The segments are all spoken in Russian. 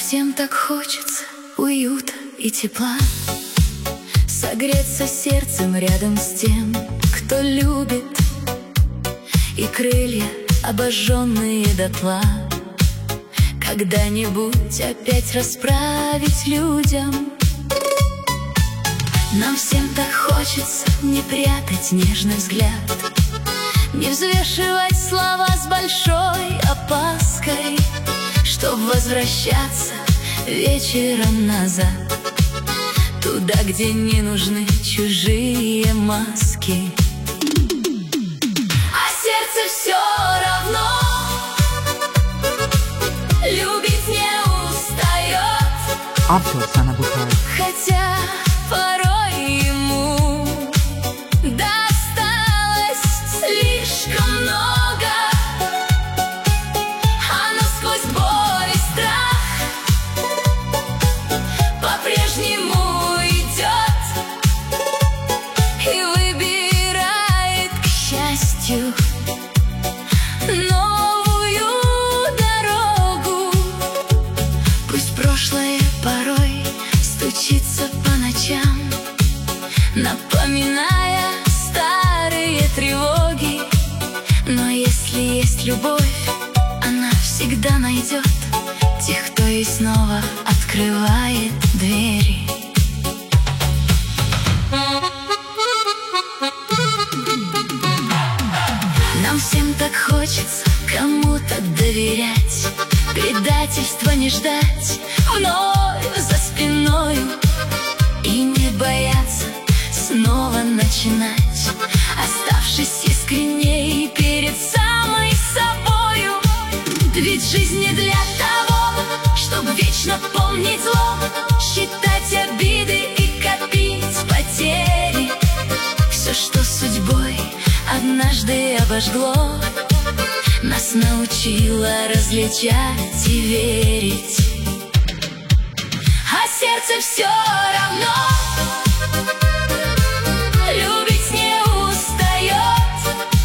всем так хочется уюта и тепла, согреться сердцем рядом с тем, кто любит, и крылья, обожженные дотла, когда-нибудь опять расправить людям. Нам всем так хочется не прятать нежный взгляд, не взвешивать слова с большой опаской, чтоб возвращаться вечером назад, туда, где не нужны чужие маски. А сердце все равно любить не устает, хотя порой ему досталось слишком много. Оно сквозь боль и страх по-прежнему идет и выбирает, к счастью, новую дорогу. Пусть прошлое порой стучится по ночам, напоминая старые тревоги, но если есть любовь, она всегда найдет тех, кто ей снова открывает двери. Нам всем так хочется кому-то доверять, предательства не ждать вновь за спиною и не бояться снова начинать, оставшись искренней перед самой собою. Ведь жизнь не для того, чтобы вечно помнить зло, считать обиды и копить потери. Все, что судьбой однажды обожгло, нас научило различать и верить. А сердце все равно любить не устает,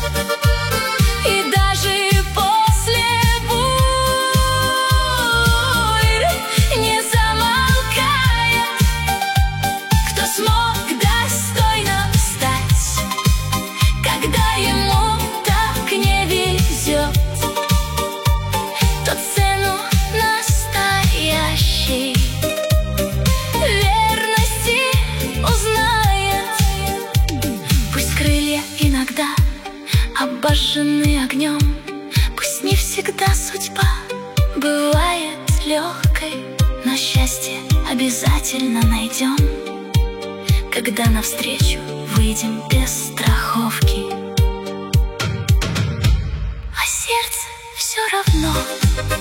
и даже после бурь не замолкает. Кто смог достойно встать, когда ему так не везет, тот цену настоящей верности узнает. Пусть крылья иногда обожжены огнем, пусть не всегда судьба бывает легкой, но счастье обязательно найдем, когда навстречу выйдем без страховки. А сердце все равно